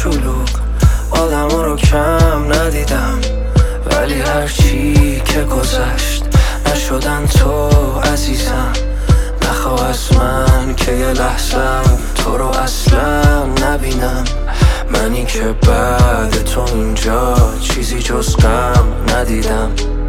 شلوغ آدم رو کم ندیدم، ولی هرچی که گذشت نشدن تو عزیزم. نخواه از من که یه لحظم تو رو اصلا نبینم، منی که بعد تو اینجا چیزی جز غم ندیدم.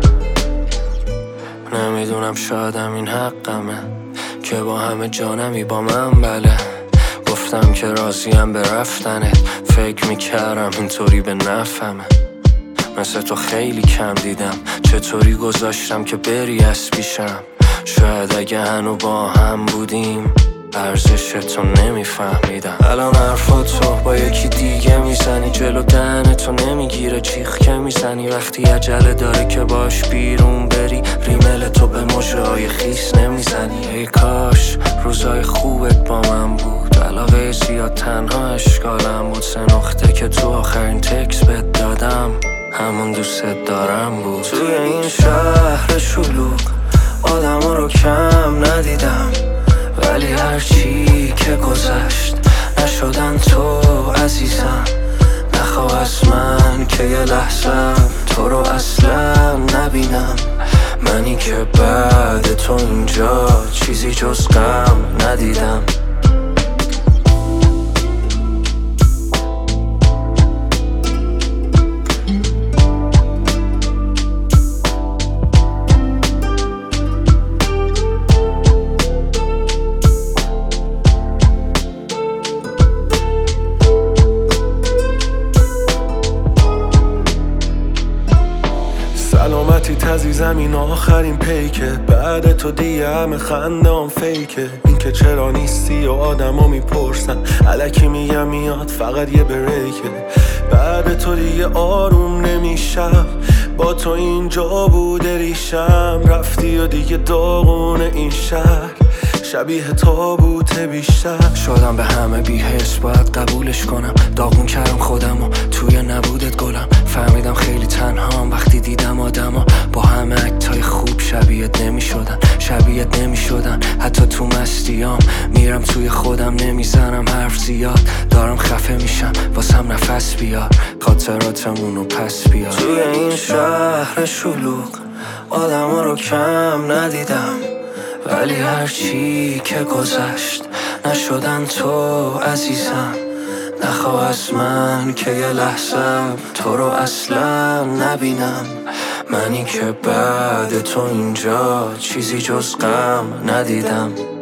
نمیدونم شایدم این حقمه که با همه جانمی با من، بله گفتم که راضیم به رفتنت، فکر میکردم اینطوری به نفهمه. مثل تو خیلی کم دیدم، چطوری گذاشتم که بری از پیشم. شاید اگه هنو با هم بودیم ارزش تو نمیفهمیدم. الان حرفاتو با یکی دیگه میزنی، جلو دهنتو نمیگیره چیخ که میزنی. وقتی عجله داره که باش بیرون بری، ریمل تو به مژه‌های خیس نمیزنی. ای کاش روزای خوبت با من بود، علاقه زیاد تنها اشکالم بود. 3 نقطه که تو آخرین تکس بهت دادم همون دوست دارم بود. توی این شهر شلوغ آدم رو کم ندیدم، ولی هرچی که گذشت نشدن تو عزیزم. نخواه از من که یه لحظم تو رو اصلا نبینم، منی که بعد تو اینجا چیزی جز غم ندیدم. سلامتی تزیزم این آخرین پیکه، بعد تو دیگه همه خنده هم فیکه. این که چرا نیستی و آدم ها میپرسن، الکی میگم میاد فقط یه بریکه. بعد تو دیگه آروم نمیشم، با تو اینجا بوده ریشم. رفتی و دیگه داغونه این شهر، شبیه تابوت بیشتر. شدم به همه بی‌حس باید قبولش کنم، داغون کردم خودم و توی نبودت گلم. فهمیدم خیلی تنهام وقتی دیدم آدما با همه اکتای خوب شبیهت نمی شدن. حتی تو مستیام میرم توی خودم، نمیزنم حرف زیاد، دارم خفه میشم واسم نفس بیار، خاطراتمونو پس بیار. توی این شهر شلوغ آدم رو کم ندیدم، ولی هرچی که گذشت نشدن تو عزیزم. نخواه از من که یه لحظم تو رو اصلا نبینم، منی که بعد تو اینجا چیزی جز غم ندیدم.